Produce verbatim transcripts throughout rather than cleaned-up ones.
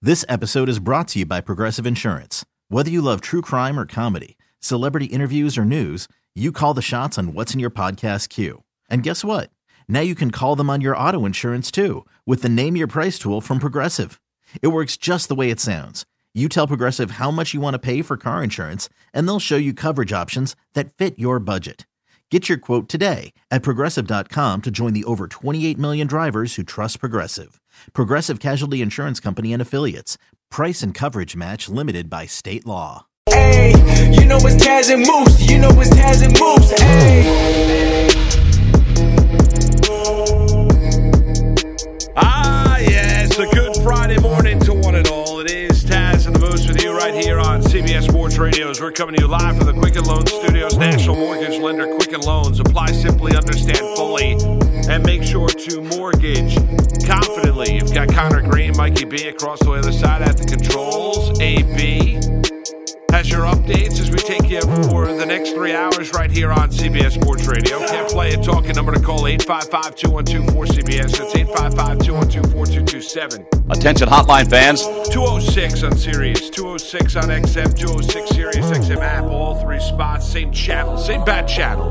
This episode is brought to you by Progressive Insurance. Whether you love true crime or comedy, celebrity interviews or news, you call the shots on what's in your podcast queue. And guess what? Now you can call them on your auto insurance too with the Name Your Price tool from Progressive. It works just the way it sounds. You tell Progressive how much you want to pay for car insurance, and they'll show you coverage options that fit your budget. Get your quote today at Progressive dot com to join the over twenty-eight million drivers who trust Progressive. Progressive Casualty Insurance Company and Affiliates. Price and coverage match limited by state law. Hey, you know it's Taz and Moose. You know it's Taz and Moose. Hey. Ah, yes, a good Friday morning to one and all. It is Taz and the Moose with you right here on C B S Sports Radio. As we're coming to you live from the Quicken Loans Studios. National Mortgage Lender, Quicken Loans. Apply simply, understand fully, and make sure to mortgage confidently. You've got Connor Green, Mikey B across the other side at the controls. A B has your updates as we take you for the next three hours right here on C B S Sports Radio. Can't play it. Talking number to call eight five five, two one two, four C B S. That's eight five five, two one two, four two two seven. Attention hotline fans. two oh six on Sirius, two oh six on X M, two oh six Sirius X M app. All three spots, same channel, same bad channel.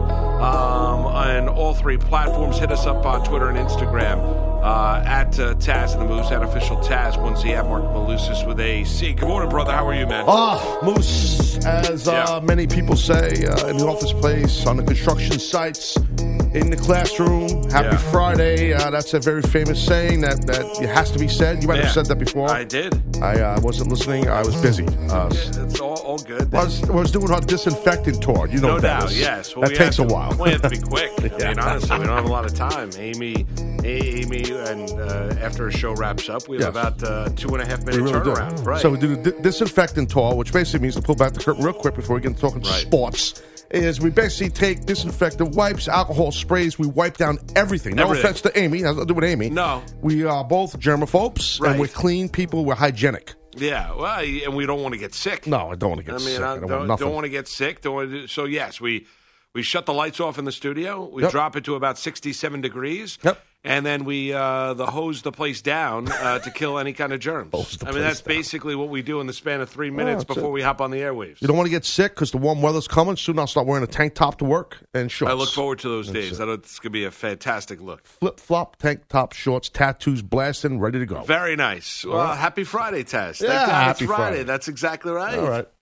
Um, on all three platforms. Hit us up on Twitter and Instagram. Uh, at uh, Taz and the Moose, at official Taz, one Z at Mark Malusis with a C. Good morning, brother. How are you, man? Ah, Moose, as Yeah. uh, many people say, uh, in the office place, on the construction sites, in the classroom. Happy Yeah. Friday. Uh, that's a very famous saying that, that it has to be said. You might Yeah. have said that before. I did. I uh, wasn't listening. I was busy. Uh, Yeah, it's all, all good. I, was, I was doing our disinfecting tour. You know No what that doubt, is. yes. Well, that we takes have a to, while. We have to be quick. I Yeah. mean, honestly, we don't have a lot of time. Amy, Amy, and uh, after a show wraps up, we have Yes. about uh, two and a half minute We really do. turnaround. Right. So we do the di- disinfectant tour, which basically means to pull back the curtain real quick before we get into talking Right. sports. Is we basically take disinfectant wipes, alcohol sprays, we wipe down everything. No Everything. offense to Amy, has nothing to do with Amy. No. We are both germaphobes, Right. and we're clean people, we're hygienic. yeah, well, and we don't want to get sick. No, I don't want to get I mean, sick. I I don't, don't, want nothing. don't want to get sick. Don't want to, so, yes, we we shut the lights off in the studio. We Yep. drop it to about sixty-seven degrees. Yep. And then we uh, the hose the place down uh, to kill any kind of germs. Hose the I mean, place that's down. basically what we do in the span of three minutes that's before it. we hop on the airwaves. You don't want to get sick because the warm weather's coming. Soon I'll start wearing a tank top to work and shorts. I look forward to those That's days. it. I know it's going to be a fantastic look. Flip-flop, tank top, shorts, tattoos blasting, ready to go. Very nice. Well, right. happy Friday, Tess. Thank Yeah, God happy it's Friday. Friday. That's exactly right. All right.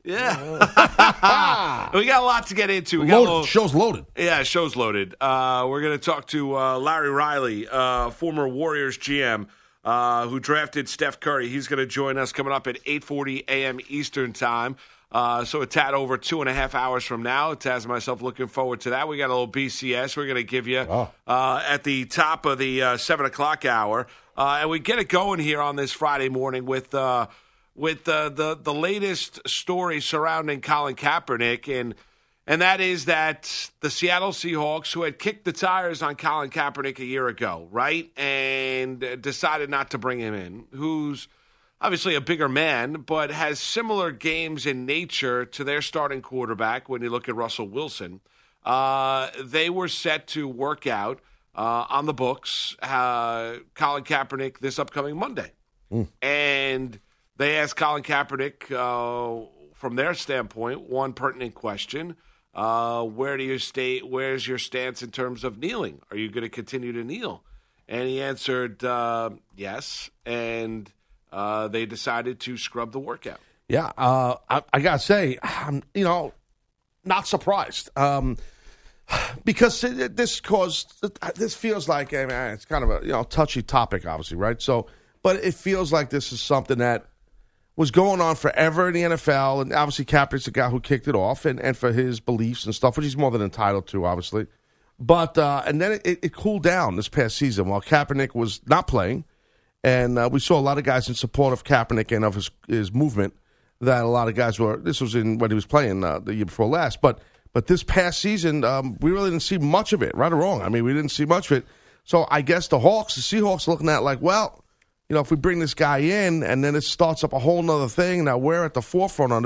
Yeah. We got a lot to get into. We got a Loaded. little, Show's loaded. yeah, show's loaded. Uh, we're going to talk to uh, Larry Riley, uh, former Warriors G M, uh, who drafted Steph Curry. He's going to join us coming up at eight forty a.m. Eastern Time. Uh, so a tad over two and a half hours from now. Taz and myself looking forward to that. We got a little B C S we're going to give you Oh. uh, at the top of the uh, seven o'clock hour. Uh, and we get it going here on this Friday morning with uh, with uh, the, the latest story surrounding Colin Kaepernick. And and that is that the Seattle Seahawks, who had kicked the tires on Colin Kaepernick a year ago, right, and decided not to bring him in, who's obviously a bigger man, but has similar games in nature to their starting quarterback when you look at Russell Wilson. Uh, they were set to work out uh, on the books uh, Colin Kaepernick this upcoming Monday. Mm. And they asked Colin Kaepernick, uh, from their standpoint, one pertinent question. Uh, where do you stay? Where's your stance in terms of kneeling? Are you going to continue to kneel? And he answered, uh, yes. And uh, they decided to scrub the workout. Yeah, uh, I, I gotta say, I'm you know not surprised um, because it, this caused this feels like I mean, it's kind of a you know touchy topic, obviously, right? So, but it feels like this is something that was going on forever in the N F L, and obviously Kaepernick's the guy who kicked it off, and, and for his beliefs and stuff, which he's more than entitled to, obviously. But uh, and then it, it cooled down this past season while Kaepernick was not playing. And uh, we saw a lot of guys in support of Kaepernick and of his his movement. That a lot of guys were. This was in when he was playing uh, the year before last. But but this past season, um, we really didn't see much of it. Right or wrong, I mean, we didn't see much of it. So I guess the Hawks, the Seahawks, are looking at like, well, you know, if we bring this guy in and then it starts up a whole nother thing. Now we're at the forefront of it.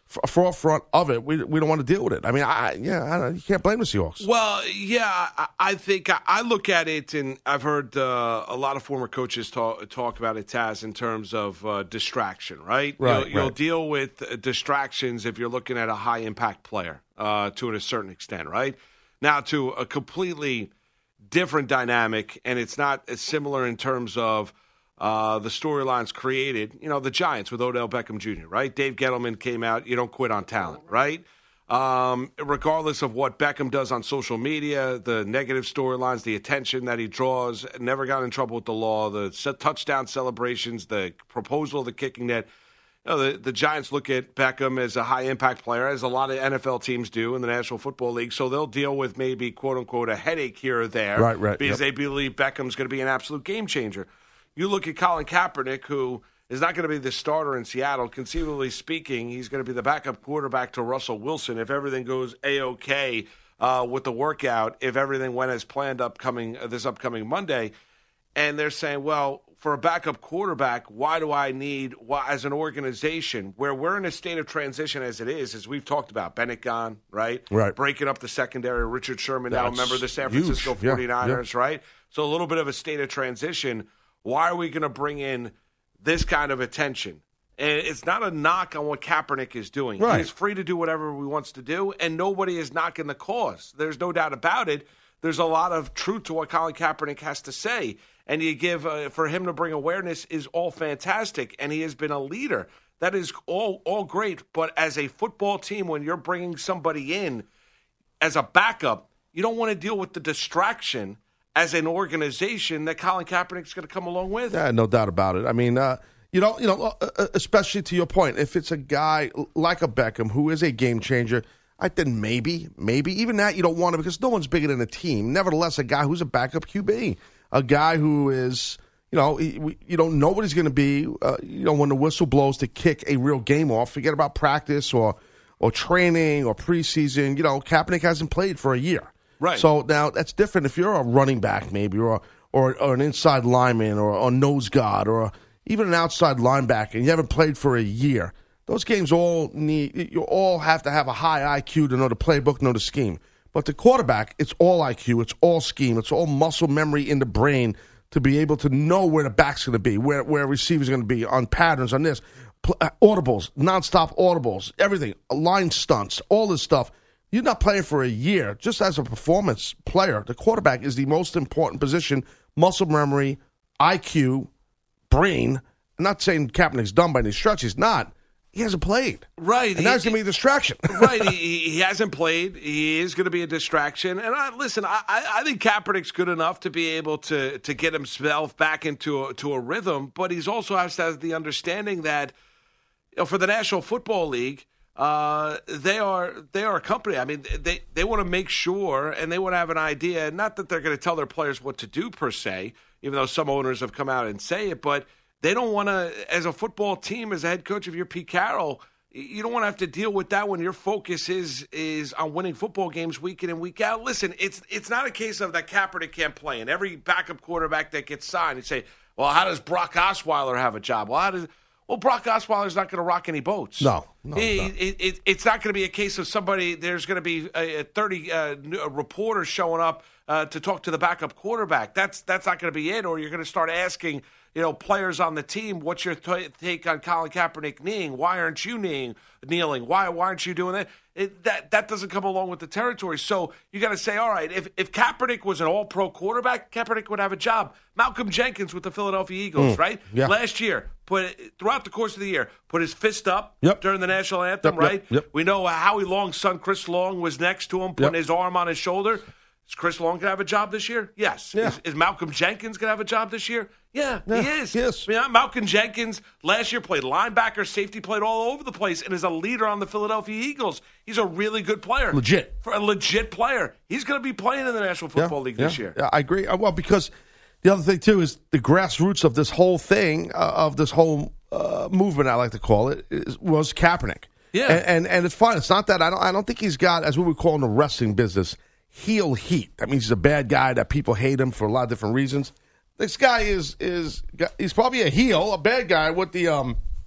f- forefront of it, we we don't want to deal with it. I mean, I yeah, I don't, you can't blame the Seahawks. Well, yeah, I, I think I, I look at it, and I've heard uh, a lot of former coaches talk talk about it, Taz, in terms of uh, distraction. Right, right. You'll, you'll right. deal with uh, distractions if you're looking at a high impact player uh, to a certain extent. Right now, to a completely different dynamic, and it's not as similar in terms of uh, the storylines created. You know, the Giants with Odell Beckham Junior, right? Dave Gettleman came out, you don't quit on talent, right? Um, regardless of what Beckham does on social media, the negative storylines, the attention that he draws, never got in trouble with the law, the touchdown celebrations, the proposal of the kicking net. You know, the, the Giants look at Beckham as a high-impact player, as a lot of N F L teams do in the National Football League, so they'll deal with maybe, quote-unquote, a headache here or there right, right, because yep. they believe Beckham's going to be an absolute game-changer. You look at Colin Kaepernick, who is not going to be the starter in Seattle. Conceivably speaking, he's going to be the backup quarterback to Russell Wilson if everything goes A-OK uh, with the workout, if everything went as planned upcoming uh, this upcoming Monday. And they're saying, well, for a backup quarterback, why do I need, why, as an organization, where we're in a state of transition as it is, as we've talked about, Bennett gone, right? Right. Breaking up the secondary, Richard Sherman now, That's remember the San huge. Francisco Yeah, forty-niners, yeah. right? So a little bit of a state of transition. Why are we going to bring in this kind of attention? And it's not a knock on what Kaepernick is doing. Right. He's free to do whatever he wants to do, and nobody is knocking the cause. There's no doubt about it. There's a lot of truth to what Colin Kaepernick has to say. And you give, uh, for him to bring awareness is all fantastic, and he has been a leader. That is all, all great. But as a football team, when you're bringing somebody in as a backup, you don't want to deal with the distraction as an organization that Colin Kaepernick's going to come along with. Yeah, no doubt about it. I mean, uh, you know, you know, uh, especially to your point, if it's a guy like a Beckham who is a game changer, I think maybe, maybe even that you don't want to because no one's bigger than a team. Nevertheless, a guy who's a backup Q B, a guy who is, you know, he, we, you don't know what he's going to be. Uh, you know, when the whistle blows to kick a real game off, forget about practice or or training or preseason. You know, Kaepernick hasn't played for a year. Right. So now that's different if you're a running back maybe or or, or an inside lineman or a nose guard or even an outside linebacker and you haven't played for a year. Those games all need you all have to have a high I Q to know the playbook, know the scheme. But the quarterback, it's all I Q, it's all scheme, it's all muscle memory in the brain to be able to know where the back's going to be, where where a receiver's going to be, on patterns, on this. Uh, audibles, nonstop audibles, everything, line stunts, all this stuff. You're not playing for a year. Just as a performance player, the quarterback is the most important position. Muscle memory, I Q, brain. I'm not saying Kaepernick's done by any stretch. He's not. He hasn't played. Right. And that's going to be a distraction. Right. He, he hasn't played. He is going to be a distraction. And I, listen, I, I think Kaepernick's good enough to be able to to get himself back into a, to a rhythm, but he's also has to have the understanding that, you know, for the National Football League, uh, they are they are a company. I mean, they, they want to make sure and they want to have an idea, not that they're going to tell their players what to do per se, even though some owners have come out and say it, but they don't want to, as a football team, as a head coach, if you're Pete Carroll, you don't want to have to deal with that when your focus is is on winning football games week in and week out. Listen, it's it's not a case of that Kaepernick can't play, and every backup quarterback that gets signed, you say, well, how does Brock Osweiler have a job? Well, how does well Brock Osweiler's not going to rock any boats. No, no, it, no. It, it, it's not going to be a case of somebody. There's going to be a, a thirty uh, reporters showing up uh, to talk to the backup quarterback. That's that's not going to be it. Or you're going to start asking, you know, players on the team, what's your t- take on Colin Kaepernick kneeling? Why aren't you kneeling? Kneeling? Why why aren't you doing that? It, that that doesn't come along with the territory. So you got to say, all right, if if Kaepernick was an All-Pro quarterback, Kaepernick would have a job. Malcolm Jenkins with the Philadelphia Eagles, Mm, right? yeah. Last year, put throughout the course of the year, put his fist up Yep. during the national anthem, Yep, yep, right? yep. We know uh, Howie Long's son, Chris Long, was next to him, putting Yep. his arm on his shoulder. Is Chris Long going to have a job this year? Yes. Yeah. Is, is Malcolm Jenkins going to have a job this year? Yeah, Yeah, he is. he is. I mean, Malcolm Jenkins last year played linebacker, safety, played all over the place, and is a leader on the Philadelphia Eagles. He's a really good player. Legit. For a legit player. He's going to be playing in the National Football Yeah, League yeah, this year. Yeah, I agree. Uh, Well, because the other thing, too, is the grassroots of this whole thing, uh, of this whole uh, movement, I like to call it, is, was Kaepernick. Yeah. And, and and it's fine. It's not that. I don't I don't think he's got, as we would call in the wrestling business, heel heat. That means he's a bad guy, that people hate him for a lot of different reasons. This guy is is he's probably a heel, a bad guy with the um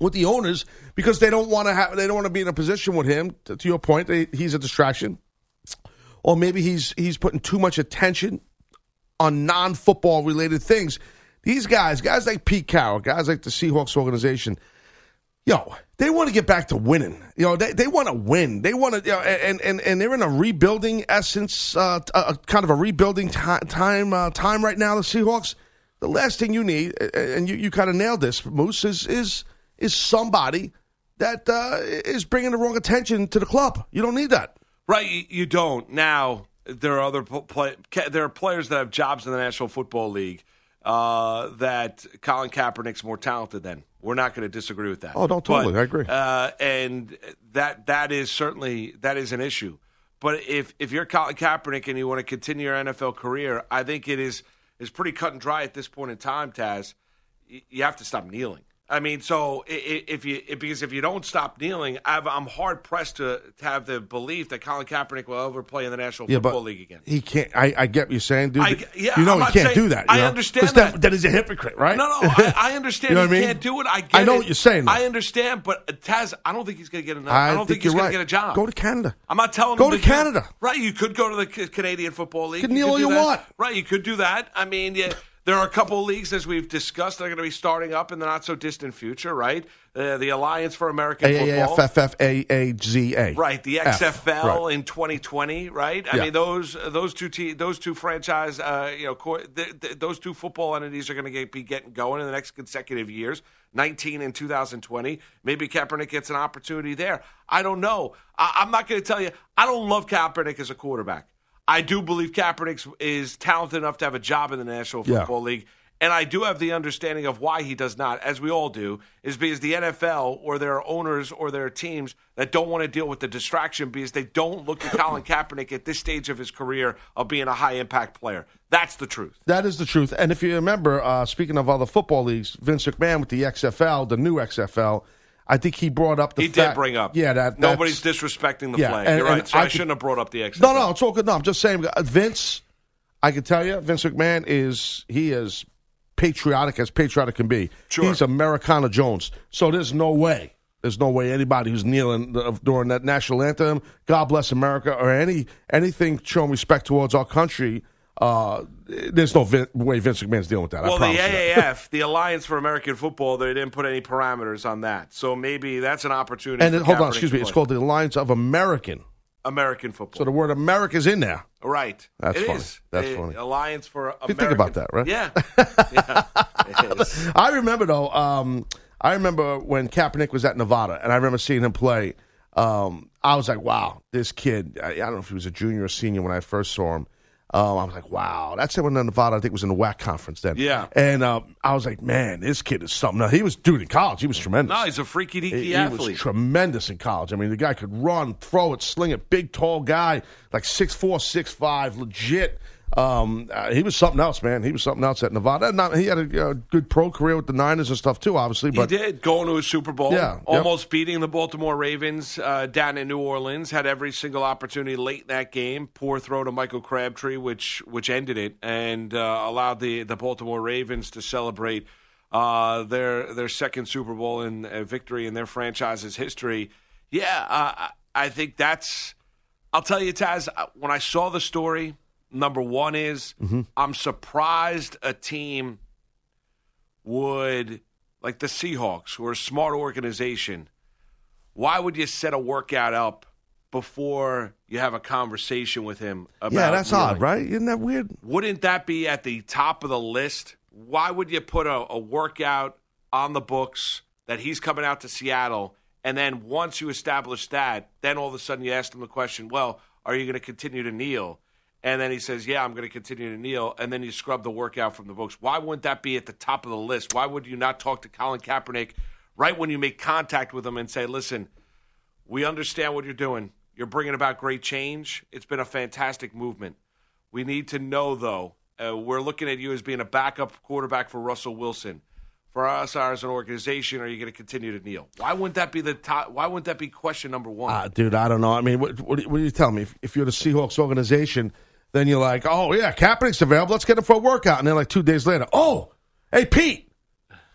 with the owners because they don't want to have they don't want to be in a position with him. To, to your point, they, he's a distraction, or maybe he's he's putting too much attention on non-football related things. These guys, guys like Pete Carroll, guys like the Seahawks organization, yo, they want to get back to winning. You know, they they want to win. They want to, you know, and and and they're in a rebuilding essence, uh, a, kind of a rebuilding t- time uh, time right now. The Seahawks. The last thing you need, and you, you kind of nailed this, Moose, is is is somebody that uh, is bringing the wrong attention to the club. You don't need that, right? You don't. Now there are other play, there are players that have jobs in the National Football League uh, that Colin Kaepernick's more talented than. We're not going to disagree with that. Oh, don't totally. But, I agree. Uh, and that that is certainly that is an issue. But if if you're Colin Kaepernick and you want to continue your N F L career, I think it is. is pretty cut and dry at this point in time, Taz. You have to stop kneeling. I mean, so if you because if you don't stop kneeling, I'm hard pressed to, to have the belief that Colin Kaepernick will ever play in the National yeah, Football League again. He can't. I, I get what you're saying, dude. I, yeah, you know I'm he can't saying, do that. You I know? understand that. that. That is a hypocrite, right? No, no, I, I understand you know he what I mean? can't do it. I get I know it. what you're saying. Though. I understand, but Taz, I don't think he's going to get enough. I, I don't think, think he's going right. to get a job. Go to Canada. I'm not telling go him to to Canada. Do, right, you could go to the Canadian Football League. You can kneel all you that. want. Right, you could do that. I mean, yeah. There are a couple of leagues, as we've discussed, that are going to be starting up in the not-so-distant future, right? Uh, the Alliance for American A A F Football. F F A A Z A. Right, the X F L F, right. in twenty twenty, right? I yeah. mean, those those two te- those two franchise, uh, you know, co- th- th- those two football entities are going to get, be getting going in the next consecutive years, nineteen and two thousand twenty. Maybe Kaepernick gets an opportunity there. I don't know. I- I'm not going to tell you. I don't love Kaepernick as a quarterback. I do believe Kaepernick is talented enough to have a job in the National Football yeah. League. And I do have the understanding of why he does not, as we all do, is because the N F L or their owners or their teams that don't want to deal with the distraction because they don't look at Colin Kaepernick at this stage of his career of being a high-impact player. That's the truth. That is the truth. And if you remember, uh, speaking of other football leagues, Vince McMahon with the X F L, the new X F L, I think he brought up the he fact. did bring up. Yeah, that nobody's disrespecting the yeah, flag. and, You're right. and So I, I shouldn't could, have brought up the X F L. No, no, it's all good. No, I'm just saying, Vince, I can tell you, Vince McMahon is, he is patriotic as patriotic can be. Sure. He's Americana Jones. So there's no way, there's no way anybody who's kneeling during that national anthem, God bless America, or any anything showing respect towards our country, uh, there's no Vin- way Vince McMahon's dealing with that. Well, I the promise A you A F, the Alliance for American Football, they didn't put any parameters on that. So maybe that's an opportunity. And for then, hold on, Kaepernick excuse to me, it's play. called the Alliance of American. American Football. So the word America's in there. Right. That's it funny. is. That's A- funny. Alliance for American. You think about that, right? Yeah. yeah. It is. I remember, though, um, I remember when Kaepernick was at Nevada, and I remember seeing him play. Um, I was like, wow, this kid, I, I don't know if he was a junior or senior when I first saw him. Um, I was like, wow. That's it when Nevada, I think, was in the W A C conference then. Yeah. And um, I was like, man, this kid is something. Now, he was, dude, in college, he was tremendous. No, he's a freaky deaky He, he athlete. was tremendous in college. I mean, the guy could run, throw it, sling it. Big, tall guy, like six four, six five, legit. Um, uh, he was something else, man. He was something else at Nevada. Not, he had a uh, good pro career with the Niners and stuff, too, obviously. But he did, going to a Super Bowl, Yeah, yep. almost beating the Baltimore Ravens uh, down in New Orleans, had every single opportunity late in that game. Poor throw to Michael Crabtree, which which ended it, and uh, allowed the, the Baltimore Ravens to celebrate uh, their their second Super Bowl in uh, victory in their franchise's history. Yeah, uh, I think that's – I'll tell you, Taz, when I saw the story – number one is mm-hmm. I'm surprised a team would, like the Seahawks, who are a smart organization, why would you set a workout up before you have a conversation with him about yeah, that's kneeling? odd, right? Isn't that weird? Wouldn't that be at the top of the list? Why would you put a, a workout on the books that he's coming out to Seattle, and then once you establish that, then all of a sudden you ask him the question, well, are you going to continue to kneel? And then he says, yeah, I'm going to continue to kneel. And then you scrub the workout from the books. Why wouldn't that be at the top of the list? Why would you not talk to Colin Kaepernick right when you make contact with him and say, listen, we understand what you're doing. You're bringing about great change. It's been a fantastic movement. We need to know, though, uh, we're looking at you as being a backup quarterback for Russell Wilson. For us as an organization, are you going to continue to kneel? Why wouldn't that be the top? Why wouldn't that be question number one? Uh, dude, I don't know. I mean, what, what, what do you tell me? If, if you're the Seahawks organization, then you're like, oh, yeah, Kaepernick's available. Let's get him for a workout. And then like two days later, oh, hey, Pete,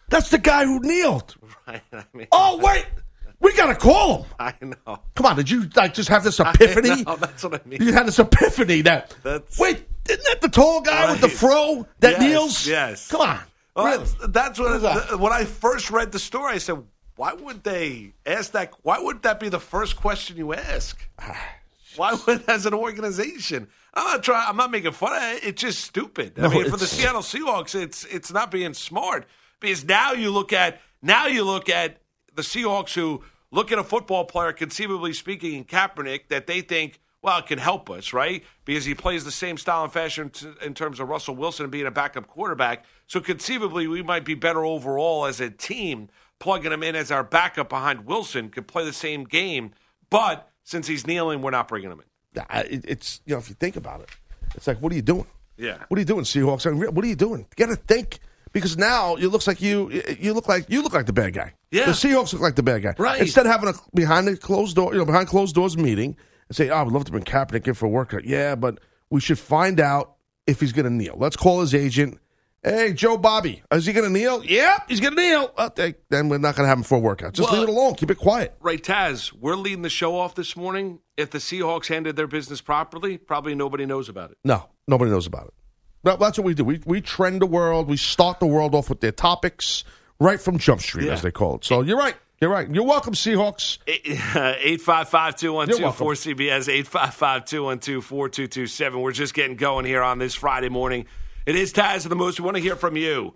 That's the guy who kneeled. Right. I mean, oh, wait. We got to call him. I know. Come on. Did you like just have this epiphany? No, that's what I mean. You had this epiphany that, That's- wait, isn't that the tall guy Right. with the fro that Yes, kneels? yes. Come on. Well, Really? that's, that's what, What is that? the- when I first read the story, I said, why would they ask that? Why would that be the first question you ask? Why would, as an organization? I'm not trying. I'm not making fun of it. It's just stupid. I No, mean, for the it's- Seattle Seahawks, it's it's not being smart because now you look at now you look at the Seahawks who look at a football player, conceivably speaking, in Kaepernick, that they think, well, it can help us, right? Because he plays the same style and fashion t- in terms of Russell Wilson being a backup quarterback. So conceivably, we might be better overall as a team plugging him in as our backup behind Wilson, could play the same game. But since he's kneeling, we're not bringing him in. Yeah, it- It's, you know, if you think about it, it's like, what are you doing? Yeah. What are you doing, Seahawks? I mean, what are you doing? You got to think. Because now it looks like you you look like you look like the bad guy. Yeah. The Seahawks look like the bad guy. Right. Instead of having a behind the closed door, you know, behind closed doors meeting and say, "Oh, I would love to bring Kaepernick in for a workout." Yeah, but we should find out if he's going to kneel. Let's call his agent. Hey, Joe Bobby, is he going to kneel? Yeah, he's going to kneel. Okay, then we're not going to have him for a workout. Just Well, leave it alone. Keep it quiet. Right, Taz, we're leading the show off this morning. If the Seahawks handled their business properly, probably nobody knows about it. No, nobody knows about it. That- That's what we do. We we trend the world. We start the world off with their topics right from Jump Street, Yeah. as they call it. So you're right. You're right. You're welcome, Seahawks. eight five five, two one You're two, welcome. four C B S, eight five five, two one two, four two two seven. We're just getting going here on this Friday morning. It is Taz of the Moose. We want to hear from you.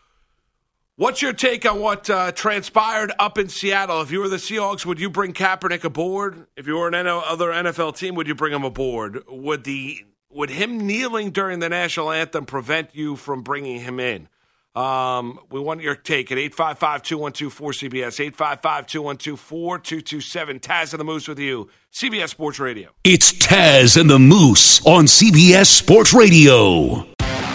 What's your take on what uh, transpired up in Seattle? If you were the Seahawks, would you bring Kaepernick aboard? If you were an N- other N F L team, would you bring him aboard? Would the would him kneeling during the national anthem prevent you from bringing him in? Um, we want your take at eight five five, two one two, four C B S, eight five five, two one two, four two two seven. Taz and the Moose with you, C B S Sports Radio. It's Taz and the Moose on C B S Sports Radio.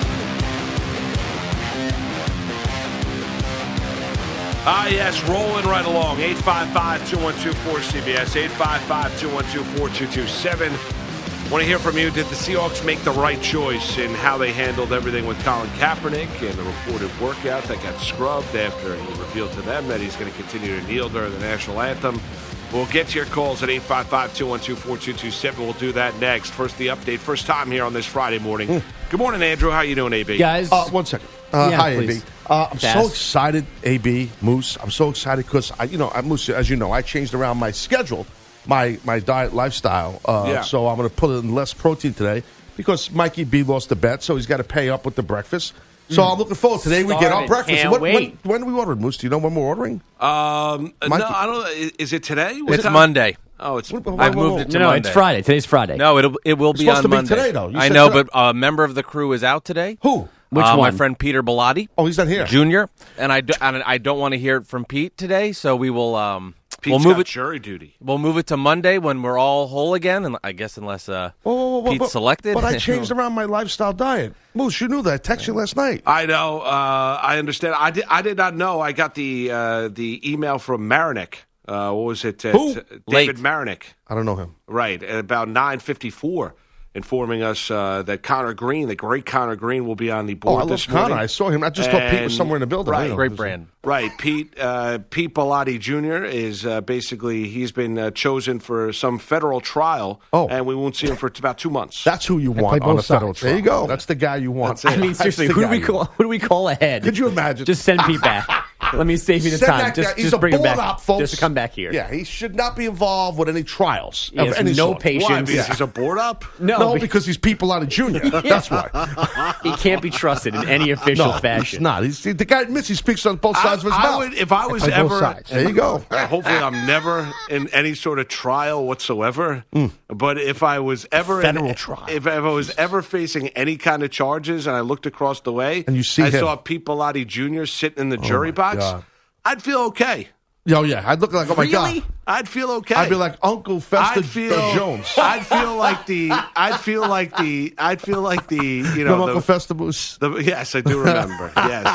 Ah, yes, rolling right along. eight five five, two one two, four C B S, eight five five, two one two, four two two seven. Want to hear from you. Did the Seahawks make the right choice in how they handled everything with Colin Kaepernick and the reported workout that got scrubbed after he revealed to them that he's going to continue to kneel during the national anthem? We'll get to your calls at eight five five, two one two, four two two seven. We'll do that next. First, the update. First time here on this Friday morning. Good morning, Andrew. How you doing, A B? Guys, Uh, one second. Uh, Yeah, hi, please. A B. Uh, I'm so Fast. excited, A B, Moose. I'm so excited because, I, you know, I, Moose, as you know, I changed around my schedule, my my diet lifestyle. Uh, Yeah. So I'm going to put in less protein today because Mikey B lost the bet, so he's got to pay up with the breakfast. So I'm looking forward. Today we get our Started. breakfast. Can't When, when, wait. when are we ordering, Moose? Do you know when we're ordering? Um, no, Mikey. I don't know. Is- Is it today? What It's time? Monday. Oh, it's Whoa, whoa, I've whoa, moved whoa. it to no, no, Monday. it's Friday. Today's Friday. No, it'll it will be supposed on to be Monday. today, though. You I said know, today. but a member of the crew is out today. Who? Which Uh, one? My friend Peter Bellotti, Oh, he's not here. Junior, and I, do, and I don't want to hear it from Pete today, so we will um Pete's we'll move got it jury duty. we'll move it to Monday when we're all whole again, and I guess unless uh Whoa, whoa, whoa, whoa, Pete's but- selected. But I changed around my lifestyle diet. Moose, you knew that. I texted you last night. I know. Uh, I understand. I did. I did not know. I got the uh, the email from Marinick. Uh, what was it? Uh, Who? t- Late. David Marinick. I don't know him. Right at about nine fifty four, informing us uh, that Connor Green, the great Connor Green, will be on the Oh, board I love this Connor. morning. I saw him. I just thought Pete was And- somewhere in the building. I Right. didn't know Great he was- brand. Right, Pete uh, Pete Bellotti Junior is uh, basically he's been uh, chosen for some federal trial, Oh. and we won't see him for about two months. That's who you want play on both a federal sides. trial. There you go. That's the guy you want. That's it. I mean, That's seriously, the who do guy we you call? want. Who do we call ahead? Could you imagine? Just send Pete back. Let me save you the Send time. that guy. Just, He's just a bring him board back. op, folks. Just to come back here. Yeah, he should not be involved with any trials He of has any no sort. patience. Why? Because he's a board up. No, No, be- because he's people out of junior. That's why. he can't be trusted in any official No, fashion. he's not. He's the guy admits he speaks on both sides of his I, I mouth. would, if I was play both ever, sides. There you go. Uh, hopefully, I'm never in any sort of trial whatsoever. But if I was ever Federal in, trial. if, if I was ever facing any kind of charges, and I looked across the way And you see I him. saw Pete Bellotti Junior sitting in the jury my box, God. I'd feel okay. Oh, yeah. I'd look like, oh, my really? God. I'd feel okay. I'd be like Uncle Fester I'd feel, uh, Jones. I'd feel like the. I'd feel like the. I'd feel like the. You know, Remember Uncle the, Fester Moose? the, yes, I do remember. Yes.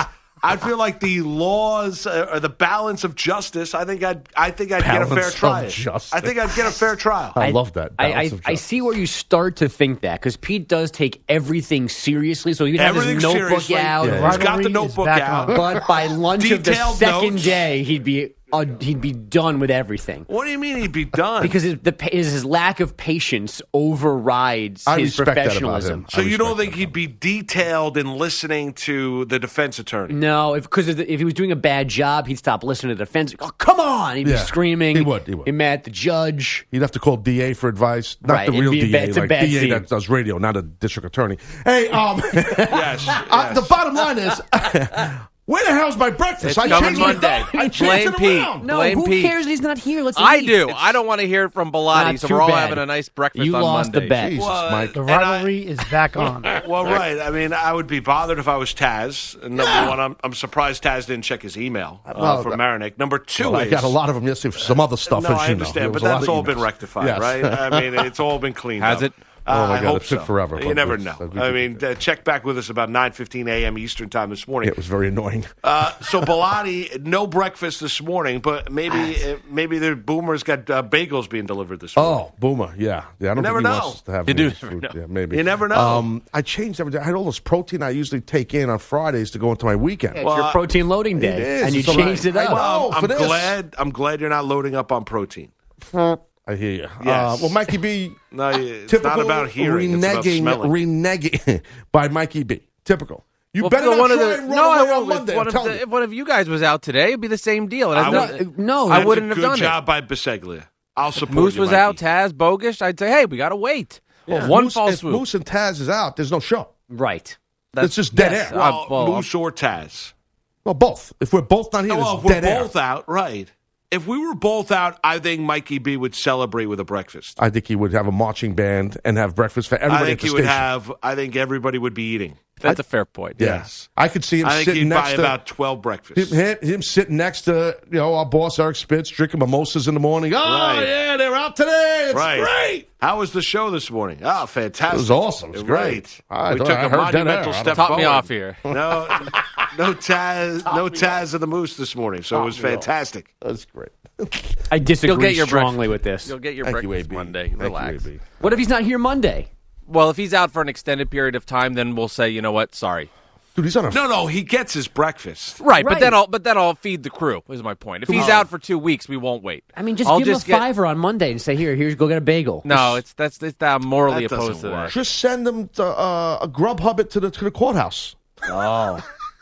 I feel like the laws uh, or the balance of justice. I think I'd. I think I'd Balance get a fair of trial. justice. I think I'd get a fair trial. I love that. I, I, Balance of I justice. see where you start to think that because Pete does take everything seriously. So he'd have his Everything notebook seriously. out. Yeah, He's got the Rivalry is notebook back out. on. But by lunch of the Detailed second notes. day, he'd be uh, he'd be done with everything. What do you mean he'd be done? Because his, the, his, his lack of patience overrides I his respect that about professionalism. him. so I you don't respect think that he'd be detailed in listening to the defense attorney? No, because if, if he was doing a bad job, he'd stop listening to the defense. Oh, come on! He'd Yeah, be screaming. he would, he would. He'd be mad at the judge. He'd have to call D A for advice, not Right, the it'd real be a D A, bad- it's a like bad D A scene. that does radio, not a district attorney. Hey, um, Yes. uh, yes. the bottom line is, where the hell's my breakfast? It's I coming changed my- Monday. I changed Blame it Pete. around. No, Blame who Pete. cares? He's not here. Let's I eat. do. I don't want to hear it from Bilotti, Not so too we're all bad. having a nice breakfast You on lost the Monday. bet. Jesus, Well, Mike. The And I- rivalry is back on. Well, right. I mean, I would be bothered if I was Taz. And number one, I'm, I'm surprised Taz didn't check his email uh, Well, from uh, Marinick. Number two Well, I is got a lot of them yesterday for some other stuff, No, as I you understand, know. but There was a lot that's of all been emails. rectified, Yes. right? I mean, it's all been cleaned Has up. it? Uh, Oh, my I God, hope it took so. forever, You but never it's- know. we I did mean, it. uh, check back with us about nine fifteen a.m. Eastern time this morning. It was very annoying. Uh, so Bilotti, no breakfast this morning, but maybe uh, maybe the Boomer's got uh, bagels being delivered this morning. Oh, Boomer, yeah. yeah I don't never think he know. wants to have You do his never food. know. Yeah, maybe. You never know. Um, I changed everything. I had all this protein I usually take in on Fridays to go into my weekend. It's Well, your protein loading day, it is. and you It's all changed right. it I up. know. Well, for I'm this. glad. I'm glad you're not loading up on protein. I hear you. Yes. Uh, well, Mikey B. No, it's typical not about hearing. It's about reneging, smelling. reneging by Mikey B. Typical. You Well, better if not one of try the, and run no, I away on won't. If Monday. one, I'm of telling the, you. if one of you guys was out today, it'd be the same deal. It has I no- would- No, I That's wouldn't a have good done job by Biseglia. I'll it. support Moose you, was Mikey. out, Taz, Bogish. I'd say, hey, we got to wait. If One Moose, false if swoop. Moose and Taz is out, there's no show. right. It's just dead yes, air. I- Well, well, Moose or Taz. Well, both. If we're both not here, Well, it's if we're dead both air. out, right. If we were both out, I think Mikey B would celebrate with a breakfast. I think he would have a marching band and have breakfast for everybody I think at the he would station. have. I think everybody would be eating. That's a fair point. Yeah. Yes. I could see him I think sitting he'd next buy to about twelve breakfasts. him, him sitting next to you know our boss Eric Spitz, drinking mimosas in the morning. Oh Right. yeah, they're out today. It's Right. great. How was the show this morning? Oh, fantastic! It was awesome. It was great. Right. I we thought- took I a heard that monumental air. I step Top forward. me off here. No, no Taz, no Taz of the Moose this morning. So it was me off. fantastic. That's great. I disagree You'll get your strongly breakfast. with this. You'll get your Thank you, breakfast A B. Monday. Thank you, Relax. A B. What if he's not here Monday? Well, if he's out for an extended period of time, then we'll say, you know what, sorry. Dude, he's on a No, no, he gets his breakfast. Right, but Right. then I'll but then I'll feed the crew. Is my point. If he's out for two weeks, we won't wait. I mean, just I'll give just him a get- fiver on Monday and say, "Here, here's go get a bagel." No, it's that's it's that I'm morally That opposed doesn't to work. that. Just send them to, uh, a Grubhub it to the to the courthouse. Oh,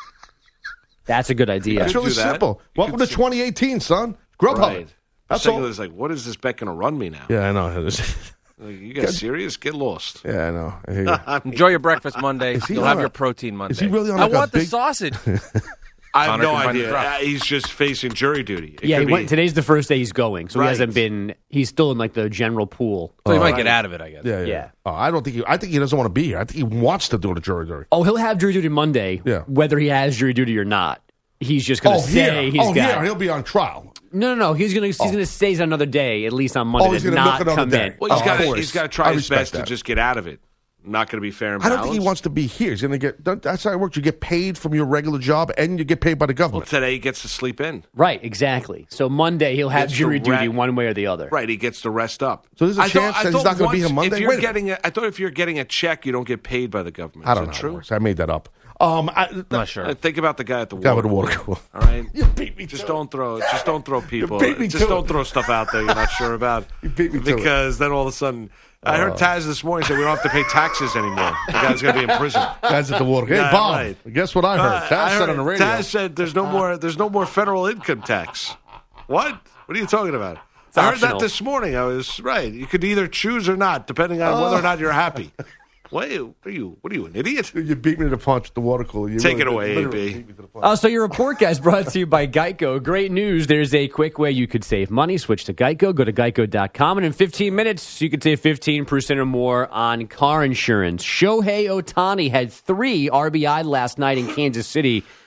that's a good idea. It's really do that. simple. You Welcome could to s- twenty eighteen, son. Grubhub. Right. That's Segler all. is like, what is this bet going to run me now? Yeah, I know. Like, you guys serious? Get lost. yeah, I know. I hear you. Enjoy your breakfast Monday. he You'll on have a- your protein Monday. is he really on I like a want the big- sausage. I have Connor no can find idea. the drop. Uh, he's just facing jury duty. It Yeah, he could went, be- today's the first day he's going, so Right. he hasn't been. He's still in like the general pool. So you might right. get out of it, I guess. Yeah, yeah. Yeah. Oh, I don't think he. I think he doesn't want to be here. I think he wants to do the jury duty. Oh, he'll have jury duty Monday, Yeah. whether he has jury duty or not. He's just going Oh, to say here. he's Oh, got. here. He'll be on trial. No, no, no. He's going to he's going to stay another day, at least on Monday, Oh, he's to gonna not look another come day. in. Well, he's Oh, got of to course. he's got to I try his respect best to that. just get out of it. Not going to be fair and I balanced. don't think he wants to be here. He's going to get. don't- That's how it works. You get paid from your regular job, and you get paid by the Well, government. today he gets to sleep in. Right, exactly. So Monday he'll have Gets jury to duty ra- one way or the other. Right, he gets to rest up. So there's a I thought- chance I that he's thought not gonna be once- here Monday? If you're Wait a minute. getting, a, I thought if you're getting a check, you don't get paid by the government. I don't Is know that how it true? works. I made that up. Um, I, I'm not sure. Uh, think about the guy at the Guy water with the water cooler. cooler. All right, You beat me just to don't throw. Just don't throw people. beat me Just to don't it. throw stuff out there you're not sure about. You beat me to it. because then all of a sudden, I heard Taz this morning say we don't have to pay taxes anymore. The guy's going to be in prison. Guys at the water. Hey, Yeah, Bob. right. Guess what I heard? Uh, Taz I said heard on the radio. Taz said there's no more. There's no more federal income tax. What? What are you talking about? It's I heard optional. that this morning. I was right. You could either choose or not, depending on whether or not you're happy. What are you? What are you? What are you, an idiot? You beat me to the punch with the water cooler. You Take really it away, did. Literally A B. beat me to the punch. Uh, so your report, guys, brought to you by Geico. Great news. There's a quick way you could save money. Switch to Geico. Go to geico dot com. And in fifteen minutes, you could save fifteen percent or more on car insurance. Shohei Ohtani had three R B I last night in Kansas City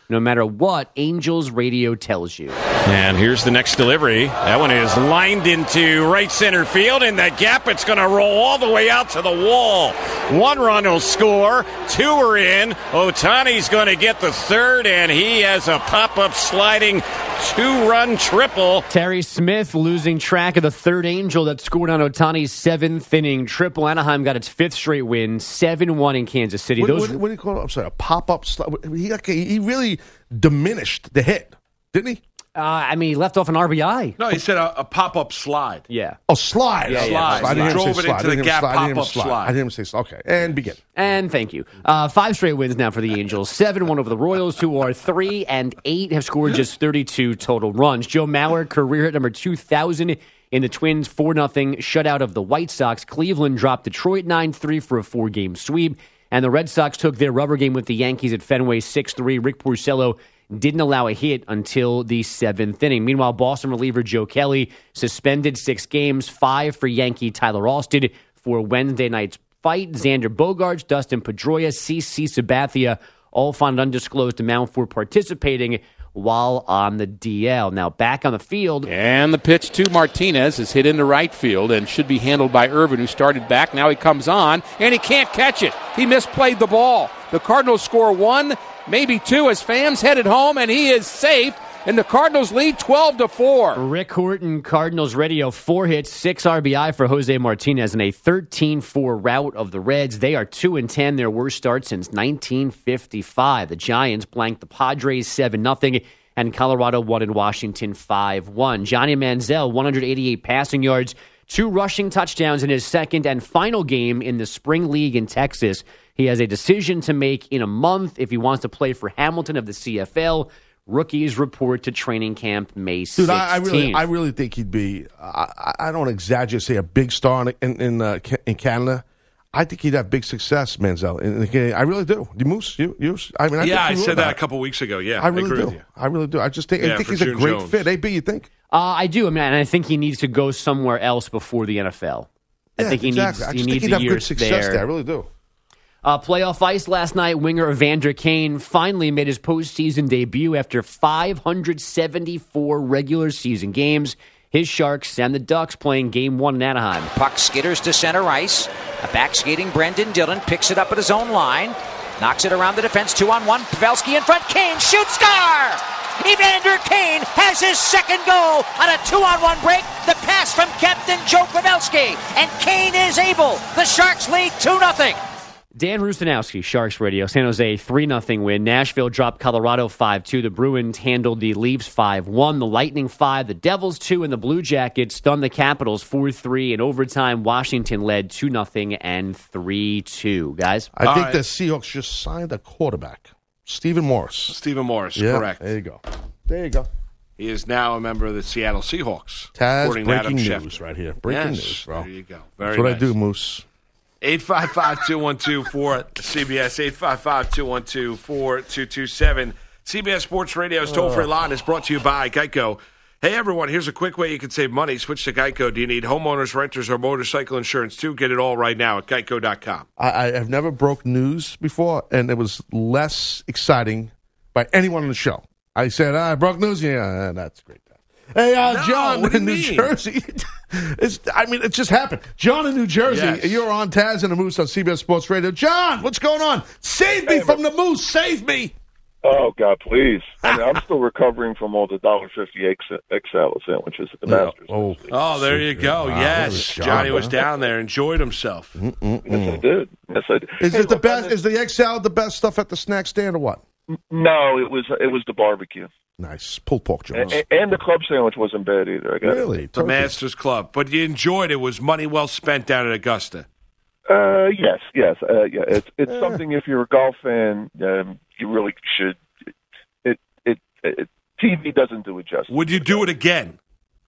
no matter what Angels radio tells you. And here's the next delivery. That one is lined into right center field. In the gap, it's going to roll all the way out to the wall. One run will score. Two are in. Ohtani's going to get the third, and he has a pop-up sliding two-run triple. Terry Smith losing track of the third Angel that scored on Ohtani's seventh-inning triple. Anaheim got its fifth straight win, seven one in Kansas City. What, Those what, what do you call it? I'm sorry, a pop-up slide. He, he really diminished the hit, didn't he? Uh, I mean, he left off an R B I. No, he said a, a pop-up slide. Yeah. Oh, slide. Yeah, yeah, slide. I didn't He even drove say it slide. into I the didn't gap even slide. I didn't even pop-up slide. slide. I didn't even say slide. Okay, and begin. And thank you. Uh, five straight wins now for the Angels. seven one over the Royals, who are three and eight, have scored just thirty-two total runs. Joe Mauer, career hit number two thousand in the Twins, four nothing shutout of the White Sox. Cleveland dropped Detroit nine three for a four-game sweep. And the Red Sox took their rubber game with the Yankees at Fenway six three. Rick Porcello didn't allow a hit until the seventh inning. Meanwhile, Boston reliever Joe Kelly suspended six games, five for Yankee Tyler Austin for Wednesday night's fight. Xander Bogaerts, Dustin Pedroia, C C Sabathia all found undisclosed amount for participating while on the D L. Now back on the field. And the pitch to Martinez is hit into right field and should be handled by Irvin, who started back. Now he comes on, and he can't catch it. He misplayed the ball. The Cardinals score one, maybe two, as Phams headed home, and he is safe. And the Cardinals lead twelve to four. Rick Horton, Cardinals radio, four hits, six R B I for Jose Martinez in a thirteen four rout of the Reds. They are two and ten, their worst start since nineteen fifty-five. The Giants blanked the Padres seven nothing, and Colorado won in Washington five one. Johnny Manziel, one hundred eighty-eight passing yards, two rushing touchdowns in his second and final game in the Spring League in Texas. He has a decision to make in a month if he wants to play for Hamilton of the C F L. Rookies report to training camp May sixteenth. Dude, I, I really, I really think he'd be. I, I don't exaggerate. Say a big star in in in, uh, in Canada. I think he'd have big success, Manziel. And I really do. The Moose, you, you. I mean, I yeah, think I said that, that a couple weeks ago. Yeah, I really I agree do. with you. I really do. I just think, Yeah, I think for he's a June great Jones. fit. A B, you think? Uh, I do, man, and I think he needs to go somewhere else before the N F L. I Yeah, think he exactly. needs I he just think needs he'd a have year good success there. there. I really do. Uh, playoff ice last night, winger Evander Kane finally made his postseason debut after five hundred seventy-four regular season games. His Sharks and the Ducks playing game one in Anaheim. Puck skitters to center ice. A back skating Brendan Dillon picks it up at his own line. Knocks it around the defense, two on one. Pavelski in front. Kane shoots, score! Evander Kane has his second goal on a two-on-one break. The pass from Captain Joe Pavelski. And Kane is able. The Sharks lead two nothing. Dan Rusanowski, Sharks Radio, San Jose three nothing win. Nashville dropped Colorado five two. The Bruins handled the Leafs five one. The Lightning five, the Devils two, and the Blue Jackets stunned the Capitals four three. In overtime, Washington led two nothing and three two. Guys? I All think right. the Seahawks just signed a quarterback, Stephen Morris. Stephen Morris, Yeah, correct. there you go. There you go. He is now a member of the Seattle Seahawks. Taz, according to Adam breaking news Schefter. right here. Breaking Yes, news, bro. there you go. Very That's what nice. I do, Moose. eight five five, two one two, four C B S, eight five five, two one two, four two two seven. C B S Sports Radio's toll-free line is brought to you by Geico. Hey, everyone, here's a quick way you can save money. Switch to Geico. Do you need homeowners, renters, or motorcycle insurance, too? Get it all right now at geico dot com. I, I have never broke news before, and it was less exciting by anyone on the show. I said, ah, I broke news. Yeah, that's great. Hey, uh, No, John what do in you New mean? Jersey. it's, I mean, it just happened. John in New Jersey. Yes. You're on Taz and the Moose on C B S Sports Radio. John, what's going on? Save me from the Moose. Save me. Oh, God, please. I mean, I'm still recovering from all the one dollar fifty X L sandwiches at the Masters. Oh, Oh, there you go. Wow, yes, there was John, Johnny was huh? down there, enjoyed himself. Yes, I did. Yes, I did. Is Hey, it the look, best? I- Is the X L the best stuff at the snack stand or what? No, it was it was the barbecue. Nice. Pulled pork And, joints. and the club sandwich wasn't bad either. I got Really? The Turkey. Masters Club. But you enjoyed it. Was money well spent down at Augusta? Uh, yes, yes, uh, yeah. It's it's something. If you're a golf fan, um, you really should. It, it it T V doesn't do it justice. Would you do it again?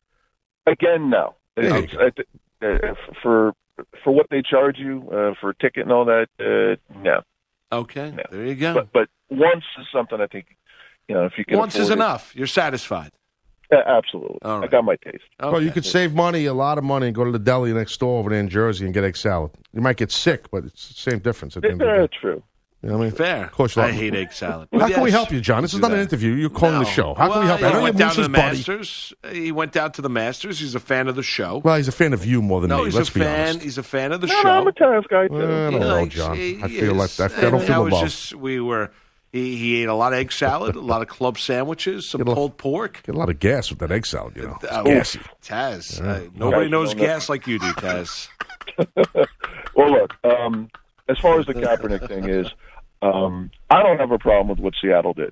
Again, no. There It's, you go. uh, for for what they charge you uh, for a ticket and all that, uh, no. Okay, No. there you go. But but once is something I think. You know, if you can Once is afford it. enough. You're satisfied. Uh, absolutely. All right. I got my taste. Okay. Well, you could save money, a lot of money, and go to the deli next door over there in Jersey and get egg salad. You might get sick, but it's the same difference at the end of the Uh, day. true. You know what I mean? Fair. Of course, you I love- hate egg salad. How But can we yes, help you, John? This is do not an that. interview. You're calling No. the show. How can we Well, help you? I He know went you're down to the Moose's buddy. Masters. He went down to the Masters. He's a fan of the show. Well, he's a fan of you more than no, me. he's Let's a be fan. honest. He's a fan of the No, show. no, I'm a tennis guy too. I don't He know, likes- John. he I feel like is. that. I don't And feel was above. just we were. He, he ate a lot of egg salad, a lot of club sandwiches, some Get a- pulled pork. Get a lot of gas with that egg salad, you know. It's Oh, gassy. Taz, Yeah. uh, nobody Guys, knows you don't know. gas like you do, Taz. Well, look, um, as far as the Kaepernick thing is, um, I don't have a problem with what Seattle did.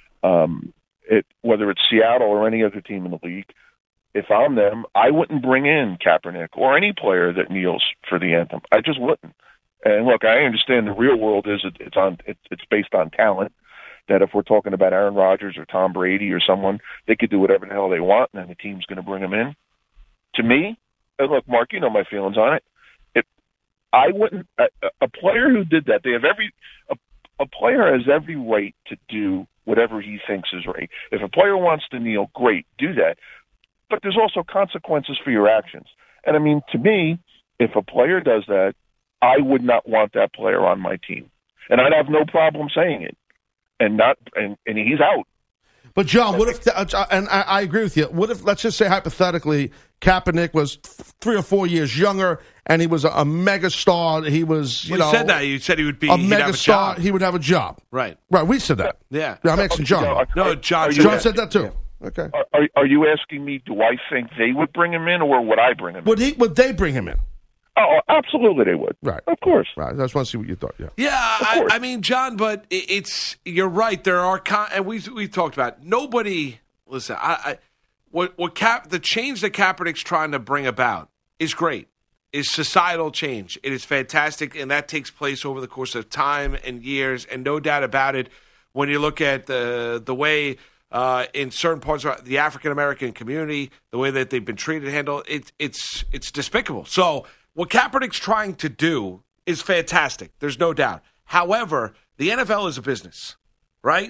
Um, it, whether it's Seattle or any other team in the league, if I'm them, I wouldn't bring in Kaepernick or any player that kneels for the anthem. I just wouldn't. And look, I understand the real world is it, it's on it, it's based on talent. That if we're talking about Aaron Rodgers or Tom Brady or someone, they could do whatever the hell they want, and then the team's going to bring them in. To me, and look, Mark, you know my feelings on it. If I wouldn't, a, a player who did that, they have every a, a player has every right to do whatever he thinks is right. If a player wants to kneel, great, do that. But there's also consequences for your actions. And I mean, to me, if a player does that, I would not want that player on my team, and I'd have no problem saying it. And not, and, and he's out. But John, what if? Uh, and I, I agree with you. What if? Let's just say hypothetically, Kaepernick was three or four years younger, and he was a, a mega star. He was, you Well, know, you said that. You said he would be a he'd mega have a star. job. He would have a job. Right. Right. We said that. Yeah. I'm asking John. No, John. Are said you- John said that too. Okay. Are, are, are you asking me? Do I think they would bring him in, or would I bring him in? Would he? Would they bring him in? Oh, absolutely, they would. Right. Of course. Right. I just want to see what you thought. Yeah. Yeah, I, I mean, John, but it, it's you're right. There are con- and we we talked about it. Nobody. Listen, I, I what what Cap the change that Kaepernick's trying to bring about is great. Is societal change. It is fantastic, and that takes place over the course of time and years, and no doubt about it. When you look at the the way uh, in certain parts of the African American community, the way that they've been treated, handled, it, it's it's despicable. So. What Kaepernick's trying to do is fantastic. There's no doubt. However, the N F L is a business, right?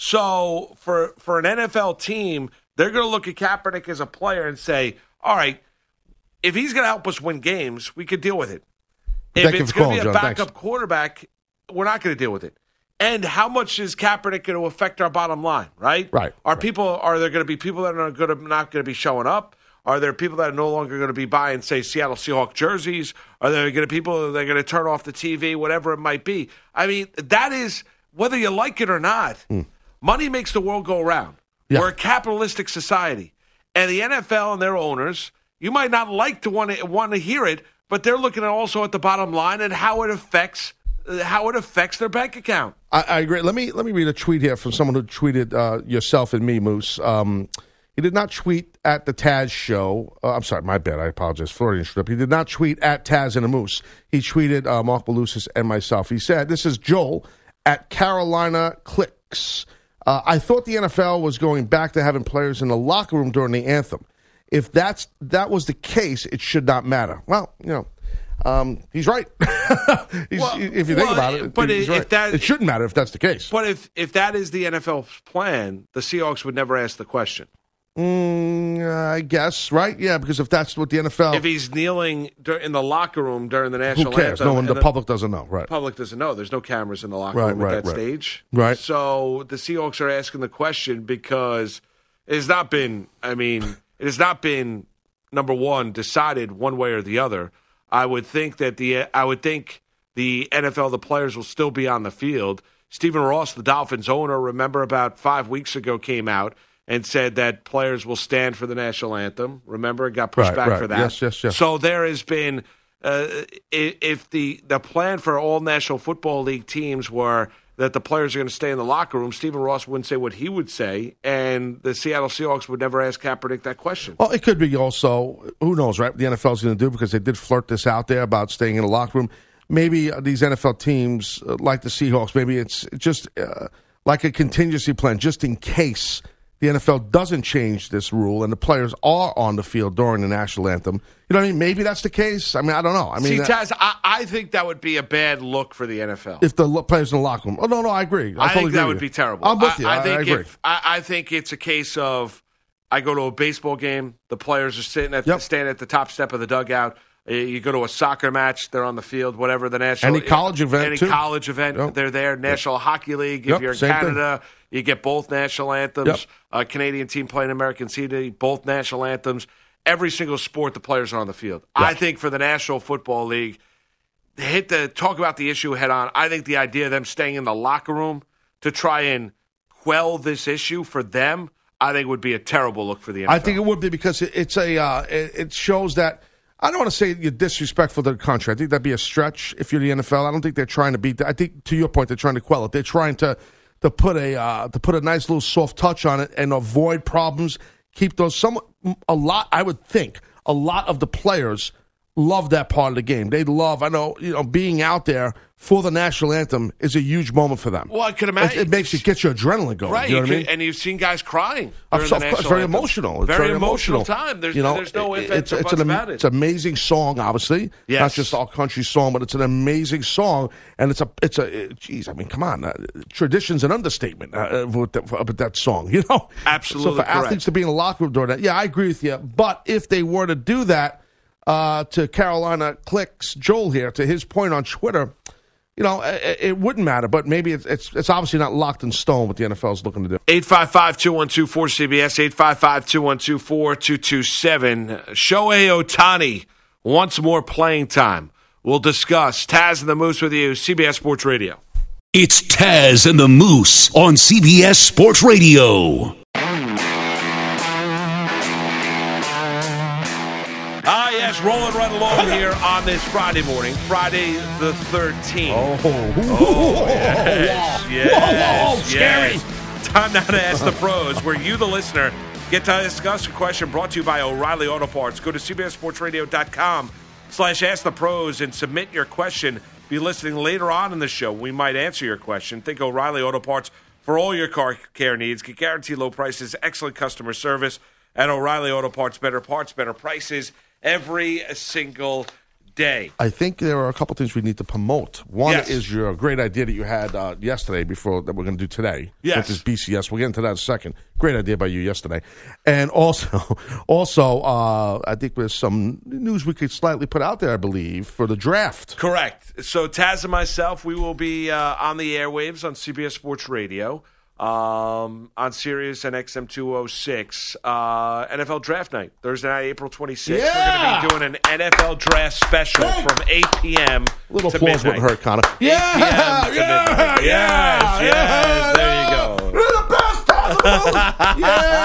So for for an N F L team, they're going to look at Kaepernick as a player and say, all right, if he's going to help us win games, we could deal with it. If Thank you it's for going to be calling, a John. backup Thanks. quarterback, we're not going to deal with it. And how much is Kaepernick going to affect our bottom line, right? Right. Are right. people are there going to be people that are going to not going to be showing up? Are there people that are no longer going to be buying, say, Seattle Seahawks jerseys? Are there going to people that are going to turn off the T V, whatever it might be? I mean, that is, whether you like it or not, Mm. money makes the world go around. Yeah. We're a capitalistic society. And the N F L and their owners, you might not like to want to want to hear it, but they're looking at also at the bottom line and how it affects how it affects their bank account. I, I agree. Let me let me read a tweet here from someone who tweeted uh, yourself and me, Moose. Um, he did not tweet at the Taz show. Uh, I'm sorry, my bad. I apologize. Floridian strip. He did not tweet at Taz and a Moose. He tweeted uh, Mark Belusis and myself. He said, "This is Joel at Carolina Clicks. Uh, I thought the N F L was going back to having players in the locker room during the anthem. If that's that was the case, it should not matter." Well, you know. Um, he's right. he's, Well, if you think well, about it, but he's if right. that- it shouldn't matter if that's the case. But if if that is the N F L's plan, the Seahawks would never ask the question. Mm, I guess, right? Yeah, because if that's what the N F L... If he's kneeling dur- in the locker room during the who national cares? anthem, No one, and the public doesn't know, right? The public doesn't know. There's no cameras in the locker Right, room right, at that right. stage. Right. So the Seahawks are asking the question because it has not been, I mean, it has not been, number one, decided one way or the other. I would think that the I would think the N F L, the players will still be on the field. Stephen Ross, the Dolphins owner, remember about five weeks ago came out and said that players will stand for the national anthem. Remember, it got pushed Right, back right. for that. Yes, yes, yes. So there has been, uh, i- if the, the plan for all National Football League teams were that the players are going to stay in the locker room, Stephen Ross wouldn't say what he would say, and the Seattle Seahawks would never ask Kaepernick that question. Well, it could be also, who knows, right, what the N F L is going to do, because they did flirt this out there about staying in the locker room. Maybe uh, these N F L teams, uh, like the Seahawks, maybe it's just uh, like a contingency plan, just in case the N F L doesn't change this rule and the players are on the field during the national anthem. You know what I mean? Maybe that's the case. I mean, I don't know. I mean, See, that- Taz, I, I think that would be a bad look for the N F L. if the lo- players in the locker room. Oh, no, no, I agree. I, I, totally think that agree would with be you. terrible. I'm with you. I, I, I think I agree. if I, I think it's a case of I go to a baseball game, the players are sitting at Yep. standing at the top step of the dugout. Uh, You go to a soccer match, they're on the field, whatever the national. Any college event, Any too. college event, Yep. they're there. National Hockey League, if Yep, you're in same thing. Canada, you get both national anthems. Yep. Uh, Canadian team playing American City, both national anthems. Every single sport, the players are on the field. Yep. I think for the National Football League, they hit the talk about the issue head on. I think the idea of them staying in the locker room to try and quell this issue for them, I think would be a terrible look for the N F L. I think it would be because it, it's a uh, it, it shows that I don't want to say you're disrespectful to the country. I think that'd be a stretch if you're the N F L. I don't think they're trying to beat. I think to your point, they're trying to quell it. They're trying to to put a uh, to put a nice little soft touch on it and avoid problems. Keep those some a lot. I would think a lot of the players love that part of the game. They love. I know you know being out there for the national anthem is a huge moment for them. Well, I could imagine. It, it makes you get your adrenaline going. Right, You know you what I could- mean? and you've seen guys crying. Of during course, the it's national very anthem. emotional. It's very, very emotional, emotional time. There's, you know, there's no ifs, it- ands, or it's buts an am- about it. It's an amazing song, obviously. Yes. Not just our country song, but it's an amazing song, and it's a it's a geez. I mean, come on, uh, tradition's an understatement uh, with, that, with that song. You know, Absolutely So for correct. athletes to be in the locker room during that, yeah, I agree with you. But if they were to do that, uh, to Carolina Clicks Joel here, to his point on Twitter. You know, it, it wouldn't matter, but maybe it's, it's it's obviously not locked in stone what the N F L is looking to do. eight five five, two one two, four C B S, eight five five, two one two, four two two seven. Shohei Ohtani wants more playing time. We'll discuss. Taz and the Moose with you, C B S Sports Radio. It's Taz and the Moose on C B S Sports Radio. Ah, yes, rolling right along here on this Friday morning, Friday the thirteenth. Oh, Oh, yes, yes, Whoa, whoa, yes. Time now to Ask the Pros, where you, the listener, get to discuss a question brought to you by O'Reilly Auto Parts. Go to cbssportsradio.com slash Ask the Pros and submit your question. Be listening later on in the show. We might answer your question. Think O'Reilly Auto Parts for all your car care needs. Get guaranteed low prices, excellent customer service at O'Reilly Auto Parts. Better parts, better prices every single day. I think there are a couple things we need to promote. One Yes. is your great idea that you had uh, yesterday before that we're going to do today. Yes. Which is B C S. We'll get into that in a second. Great idea by you yesterday. And also, also uh, I think there's some news we could slightly put out there, I believe, for the draft. Correct. So Taz and myself, we will be uh, on the airwaves on C B S Sports Radio, um, on Sirius and X M two oh six. Uh, N F L Draft Night, Thursday night, April twenty-sixth. Yeah! We're going to be doing an N F L Draft Special from eight p.m. Little to applause midnight. wouldn't hurt, Connor. eight p.m. to midnight. Yes, yes, there you go. We're the best possible.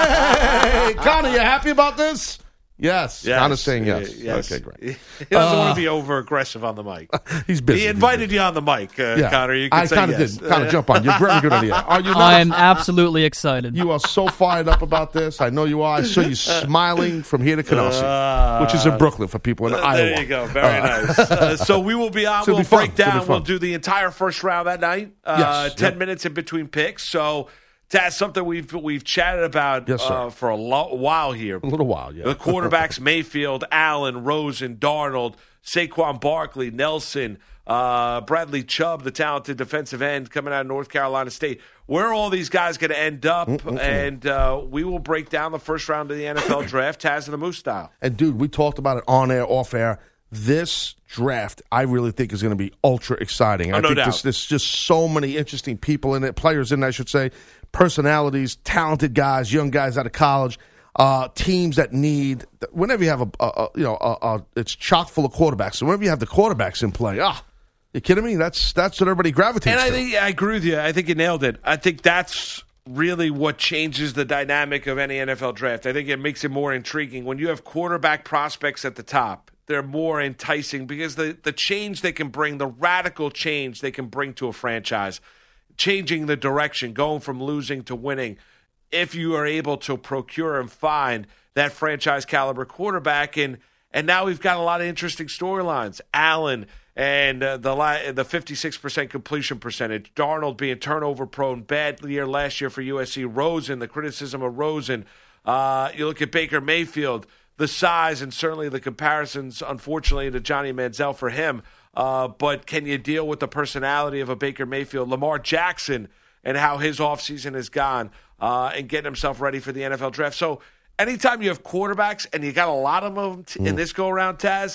Yay! Connor, you happy about this? Yes. Yes. Connor's saying yes. yes. Okay, great. He doesn't Uh, want to be over aggressive on the mic. He's busy. He He's invited busy. you on the mic, uh, Yeah. Connor. You can I say kind of yes. did. Kind of jump on. You're very good at the air. Are you not? I am absolutely excited. You are so fired up about this. I know you are. I saw you smiling from here to Canarsie, Uh, which is in Brooklyn for people in Uh, Iowa. There you go. Very Uh, nice. Uh, so we will be on. So it'll We'll be fun. break It'll be down. fun. We'll do the entire first round that night. Uh, Yes. Ten Yep. minutes in between picks. So that's something we've we've chatted about Yes, sir. uh, for a lo- while here. A little while, yeah. The quarterbacks: Mayfield, Allen, Rosen, Darnold, Saquon Barkley, Nelson, uh, Bradley Chubb, the talented defensive end coming out of North Carolina State. Where are all these guys going to end up? Mm-mm-mm. And uh, we will break down the first round of the N F L Draft, Taz and the Moose style. And, dude, we talked about it on air, off air. This draft, I really think, is going to be ultra exciting. Oh, I no think doubt. There's, there's just so many interesting people in it, players in it, I should say, personalities, talented guys, young guys out of college, uh, teams that need. Whenever you have a, a, a you know, a, a, it's chock full of quarterbacks. So whenever you have the quarterbacks in play, ah, you kidding me? That's that's what everybody gravitates And I to. think I agree with you. I think you nailed it. I think that's really what changes the dynamic of any N F L draft. I think it makes it more intriguing. When you have quarterback prospects at the top, they're more enticing because the, the change they can bring, the radical change they can bring to a franchise, changing the direction, going from losing to winning, if you are able to procure and find that franchise caliber quarterback. And and now we've got a lot of interesting storylines. Allen and uh, the la- the fifty-six percent completion percentage. Darnold being turnover prone, bad year last year for U S C. Rosen, the criticism of Rosen. Uh, you look at Baker Mayfield, the size and certainly the comparisons, unfortunately, to Johnny Manziel for him. Uh, but can you deal with the personality of a Baker Mayfield? Lamar Jackson and how his offseason has gone uh, and getting himself ready for the N F L draft. So anytime you have quarterbacks and you got a lot of them t- in this go-around, Taz,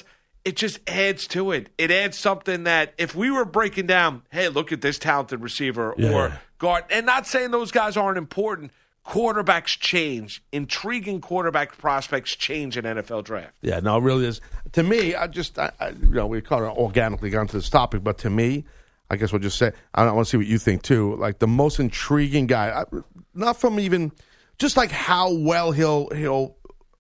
it just adds to it. It adds something that if we were breaking down, hey, look at this talented receiver Yeah. or guard, and not saying those guys aren't important, quarterbacks change. Intriguing quarterback prospects change in N F L draft. Yeah, no, it really is. To me, I just, I, I, you know, we kind of organically got into this topic, but to me, I guess we'll just say, I want to see what you think too. Like the most intriguing guy, I, not from even, just like how well he'll he'll,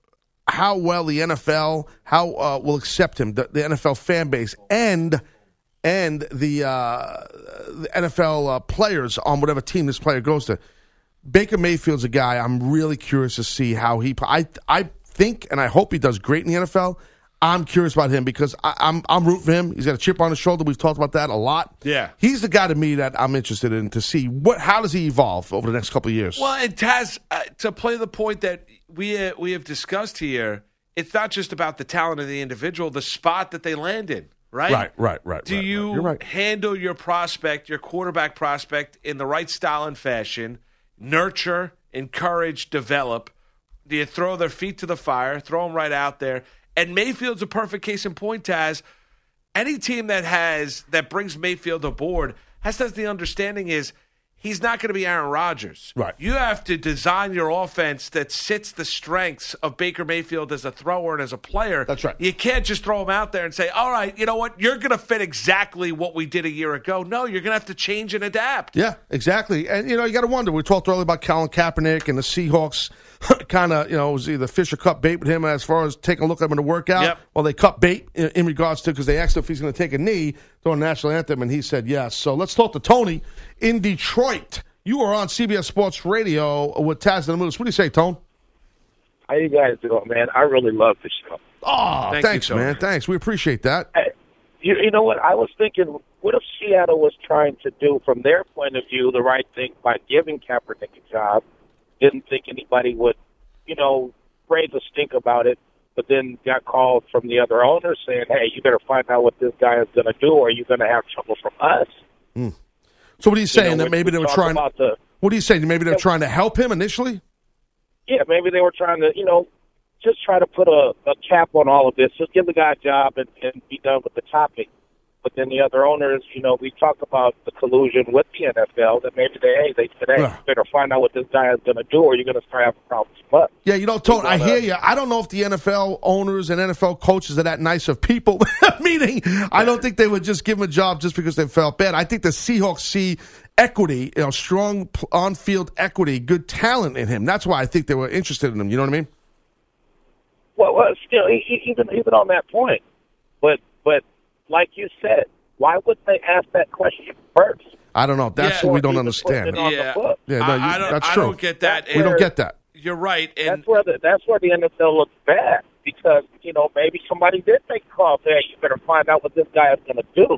how well the N F L how uh, will accept him, the, the N F L fan base, and and the, uh, the N F L uh, players on whatever team this player goes to. Baker Mayfield's a guy I'm really curious to see how he. I I think and I hope he does great in the N F L. I'm curious about him because I, I'm I'm rooting for him. He's got a chip on his shoulder. We've talked about that a lot. Yeah, he's the guy to me that I'm interested in to see what how does he evolve over the next couple of years. Well, and Taz, uh, to play the point that we uh, we have discussed here, it's not just about the talent of the individual, the spot that they land in. Right, right, right, right. Do right, you right. You're right. handle your prospect, your quarterback prospect, in the right style and fashion? Nurture, encourage, develop. Do you throw their feet to the fire, throw them right out there? And Mayfield's a perfect case in point, Taz. Any team that has that brings Mayfield aboard has to have the understanding is he's not going to be Aaron Rodgers. Right. You have to design your offense that sits the strengths of Baker Mayfield as a thrower and as a player. That's right. You can't just throw him out there and say, all right, you know what, you're going to fit exactly what we did a year ago. No, you're going to have to change and adapt. Yeah, exactly. And, you know, you got to wonder. We talked earlier about Colin Kaepernick and the Seahawks kind of, you know, it was either fish or cut bait with him as far as taking a look at him in the workout. Yep. Well, they cut bait in, in regards to because they asked him if he's going to take a knee during the national anthem, and he said yes. So let's talk to Tony in Detroit. You are on C B S Sports Radio with Taz and the Moose. What do you say, Tone? How you guys doing, man? I really love the show. Oh, Thank thanks, you, man. Thanks. We appreciate that. Hey, you, you know what? I was thinking, what if Seattle was trying to do, from their point of view, the right thing by giving Kaepernick a job? Didn't think anybody would, you know, raise a stink about it, but then got called from the other owners saying, hey, you better find out what this guy is going to do or you're going to have trouble from us. Mm. So what are you saying? You know, that maybe we they were talk trying about the, What are you saying? Maybe they're trying to help him initially? Yeah, maybe they were trying to, you know, just try to put a, a cap on all of this. Just give the guy a job and, and be done with the topic. But then the other owners, you know, we talk about the collusion with the N F L, that maybe they, hey, they said, hey, Yeah. you better find out what this guy is going to do or you're going to start having problems. But Yeah, you know, Tone, I hear you. I don't know if the N F L owners and N F L coaches are that nice of people. Meaning, I don't think they would just give him a job just because they felt bad. I think the Seahawks see equity, you know, strong on-field equity, good talent in him. That's why I think they were interested in him. You know what I mean? Well, well still, e- e- even even on that point, but but like you said, why wouldn't they ask that question first? I don't know. That's Yeah. what we don't Even understand. putting it on the Yeah, book. Yeah, no, I, you- I don't, that's I true. don't get that. We And don't get that. You're right. And That's where the that's where the N F L looks bad because you know maybe somebody did make a call. Hey, you better find out what this guy is going to do.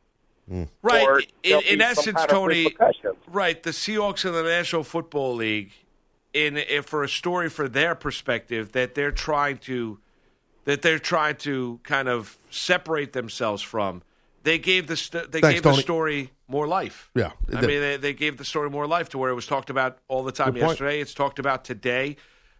right, or in, there'll in be some essence, kind of Tony, repercussions. right, the Seahawks and the National Football League, in, in for a story for their perspective, that they're trying to that they're trying to kind of separate themselves from. They gave the st- they Thanks, gave the Tony. story more life. Yeah, they I did. mean they, they gave the story more life to where it was talked about all the time Good point. yesterday. It's talked about today,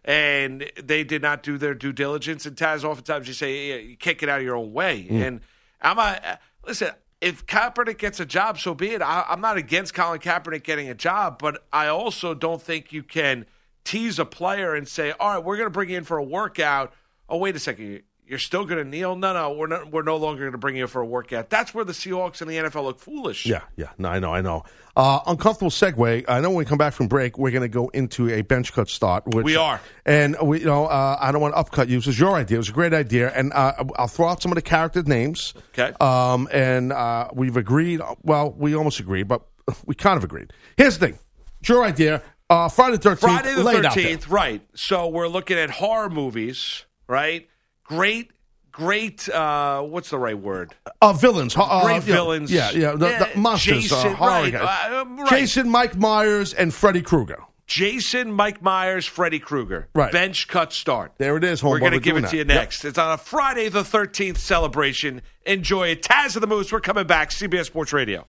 and they did not do their due diligence. And Taz, oftentimes you say yeah, you can't get out of your own way. Mm. And I'm a listen. If Kaepernick gets a job, so be it. I, I'm not against Colin Kaepernick getting a job, but I also don't think you can tease a player and say, "All right, we're going to bring you in for a workout." Oh, wait a second. You're still going to kneel? No, no, we're not, we're no longer going to bring you for a workout. That's where the Seahawks and the N F L look foolish. Yeah, yeah. No, I know, I know. Uh, uncomfortable segue. I know when we come back from break, we're going to go into a bench cut start. Which, We are. And, we, you know, uh, I don't want to upcut you. This is your idea. It was a great idea. And uh, I'll throw out some of the character names. Okay. Um, and uh, we've agreed. Well, we almost agreed, but we kind of agreed. Here's the thing. It's your idea. Uh, Friday the thirteenth. Friday the laid out there. thirteenth, right. So we're looking at horror movies, right? Great, great, uh, what's the right word? Uh, villains. Uh, Great you know, villains. Yeah, yeah. The, the Yeah, monsters. Jason, uh, horror right, guys. uh, right. Jason, Mike Myers, and Freddy Krueger. Jason, Mike Myers, Freddy Krueger. Right. Bench cut start. There it is, homeboy. We're going to We're give doing it to that. you next. It's on a Friday the thirteenth celebration. Enjoy it. Taz of the Moose. We're coming back. C B S Sports Radio.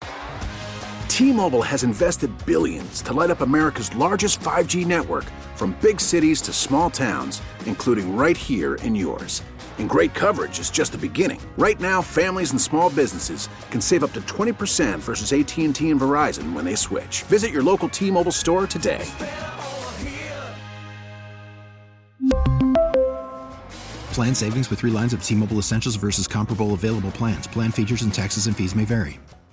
T-Mobile has invested billions to light up America's largest five G network, from big cities to small towns, including right here in yours. And great coverage is just the beginning. Right now, families and small businesses can save up to twenty percent versus A T and T and Verizon when they switch. Visit your local T-Mobile store today. Plan savings with three lines of T-Mobile Essentials versus comparable available plans. Plan features and taxes and fees may vary.